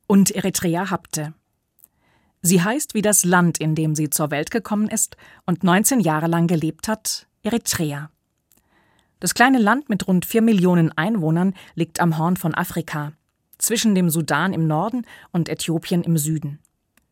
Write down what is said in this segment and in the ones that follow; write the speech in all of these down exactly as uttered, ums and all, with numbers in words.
und Eritrea Habte. Sie heißt wie das Land, in dem sie zur Welt gekommen ist und neunzehn Jahre lang gelebt hat, Eritrea. Das kleine Land mit rund vier Millionen Einwohnern liegt am Horn von Afrika, zwischen dem Sudan im Norden und Äthiopien im Süden.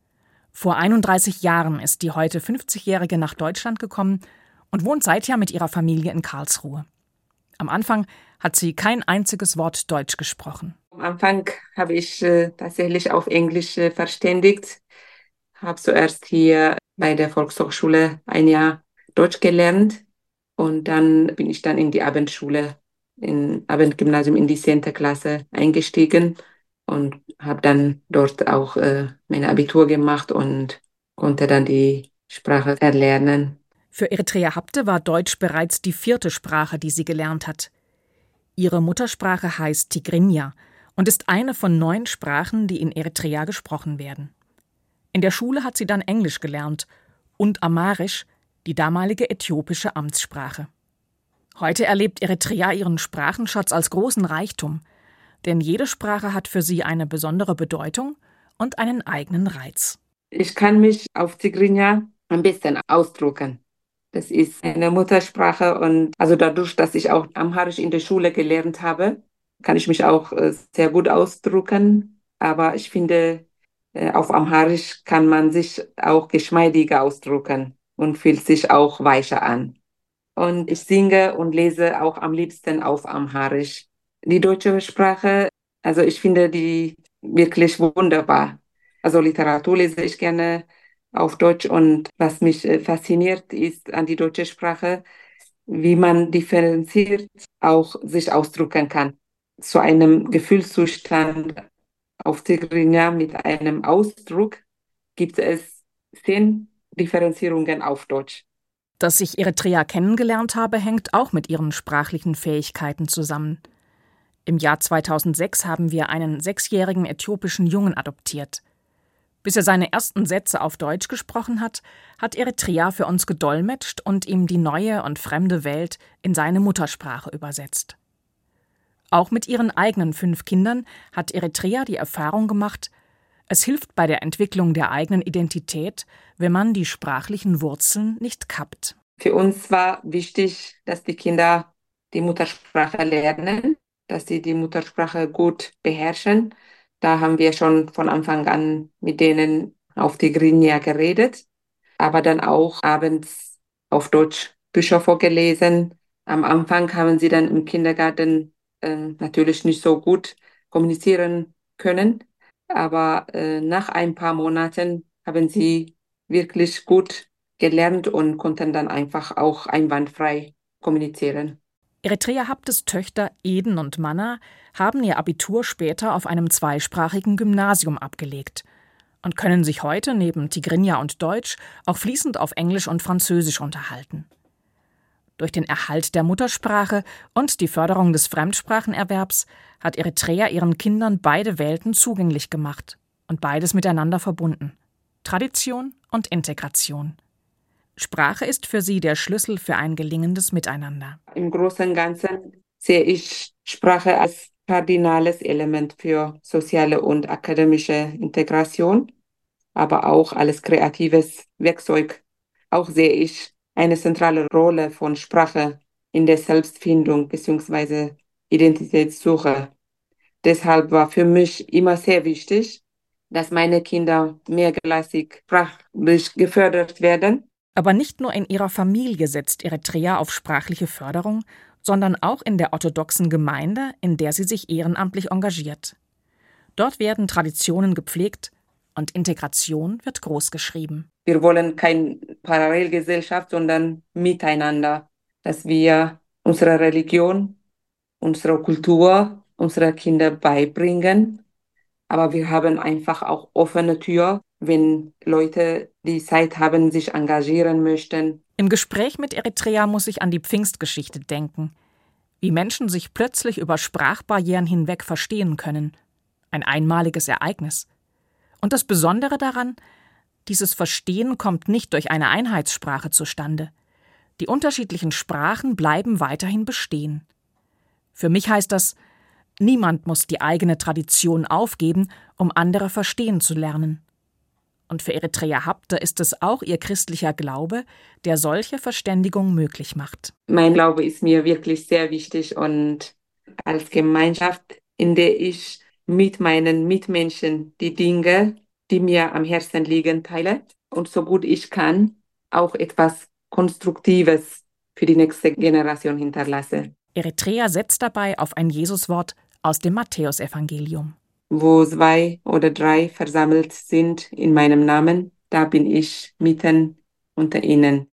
Vor einunddreißig Jahren ist die heute fünfzigjährige nach Deutschland gekommen und wohnt seither mit ihrer Familie in Karlsruhe. Am Anfang hat sie kein einziges Wort Deutsch gesprochen. Am Anfang habe ich äh, tatsächlich auf Englisch äh, verständigt. Habe zuerst hier bei der Volkshochschule ein Jahr Deutsch gelernt und dann bin ich dann in die Abendschule, im Abendgymnasium in die zehnte Klasse eingestiegen und habe dann dort auch äh, mein Abitur gemacht und konnte dann die Sprache erlernen. Für Eritrea Habte war Deutsch bereits die vierte Sprache, die sie gelernt hat. Ihre Muttersprache heißt Tigrinya und ist eine von neun Sprachen, die in Eritrea gesprochen werden. In der Schule hat sie dann Englisch gelernt und Amharisch, die damalige äthiopische Amtssprache. Heute erlebt Eritrea ihren Sprachenschatz als großen Reichtum, denn jede Sprache hat für sie eine besondere Bedeutung und einen eigenen Reiz. Ich kann mich auf Tigrinya am besten ausdrücken. Das ist eine Muttersprache und also dadurch, dass ich auch Amharisch in der Schule gelernt habe, kann ich mich auch äh, sehr gut ausdrücken. Aber ich finde, äh, auf Amharisch kann man sich auch geschmeidiger ausdrücken und fühlt sich auch weicher an. Und ich singe und lese auch am liebsten auf Amharisch. Die deutsche Sprache, also ich finde die wirklich wunderbar. Also Literatur lese ich gerne auf Deutsch und was mich äh, fasziniert ist an die deutsche Sprache, wie man differenziert auch sich ausdrücken kann. Zu einem Gefühlszustand auf Tigrinya mit einem Ausdruck gibt es zehn Differenzierungen auf Deutsch. Dass ich Eritrea kennengelernt habe, hängt auch mit ihren sprachlichen Fähigkeiten zusammen. Im Jahr zweitausendsechs haben wir einen sechsjährigen äthiopischen Jungen adoptiert. Bis er seine ersten Sätze auf Deutsch gesprochen hat, hat Eritrea für uns gedolmetscht und ihm die neue und fremde Welt in seine Muttersprache übersetzt. Auch mit ihren eigenen fünf Kindern hat Eritrea die Erfahrung gemacht, es hilft bei der Entwicklung der eigenen Identität, wenn man die sprachlichen Wurzeln nicht kappt. Für uns war wichtig, dass die Kinder die Muttersprache lernen, dass sie die Muttersprache gut beherrschen. Da haben wir schon von Anfang an mit denen auf Tigrinya geredet, aber dann auch abends auf Deutsch Bücher vorgelesen. Am Anfang haben sie dann im Kindergarten äh, natürlich nicht so gut kommunizieren können, aber äh, nach ein paar Monaten haben sie wirklich gut gelernt und konnten dann einfach auch einwandfrei kommunizieren. Eritrea Habtes Töchter Eden und Manna haben ihr Abitur später auf einem zweisprachigen Gymnasium abgelegt und können sich heute neben Tigrinya und Deutsch auch fließend auf Englisch und Französisch unterhalten. Durch den Erhalt der Muttersprache und die Förderung des Fremdsprachenerwerbs hat Eritrea ihren Kindern beide Welten zugänglich gemacht und beides miteinander verbunden: Tradition und Integration. Sprache ist für sie der Schlüssel für ein gelingendes Miteinander. Im Großen und Ganzen sehe ich Sprache als kardinales Element für soziale und akademische Integration, aber auch als kreatives Werkzeug. Auch sehe ich eine zentrale Rolle von Sprache in der Selbstfindung bzw. Identitätssuche. Deshalb war für mich immer sehr wichtig, dass meine Kinder mehrgleisig sprachlich gefördert werden. Aber nicht nur in ihrer Familie setzt Eritrea auf sprachliche Förderung, sondern auch in der orthodoxen Gemeinde, in der sie sich ehrenamtlich engagiert. Dort werden Traditionen gepflegt und Integration wird großgeschrieben. Wir wollen keine Parallelgesellschaft, sondern Miteinander, dass wir unsere Religion, unsere Kultur, unsere Kinder beibringen. Aber wir haben einfach auch offene Tür, wenn Leute die Zeit haben, sich engagieren möchten. Im Gespräch mit Eritrea muss ich an die Pfingstgeschichte denken. Wie Menschen sich plötzlich über Sprachbarrieren hinweg verstehen können. Ein einmaliges Ereignis. Und das Besondere daran, dieses Verstehen kommt nicht durch eine Einheitssprache zustande. Die unterschiedlichen Sprachen bleiben weiterhin bestehen. Für mich heißt das, Niemand muss die eigene Tradition aufgeben, um andere verstehen zu lernen. Und für Eritrea Habte ist es auch ihr christlicher Glaube, der solche Verständigung möglich macht. Mein Glaube ist mir wirklich sehr wichtig und als Gemeinschaft, in der ich mit meinen Mitmenschen die Dinge, die mir am Herzen liegen, teile und so gut ich kann, auch etwas Konstruktives für die nächste Generation hinterlasse. Eritrea setzt dabei auf ein Jesuswort aus dem Matthäusevangelium. Wo zwei oder drei versammelt sind in meinem Namen, da bin ich mitten unter ihnen.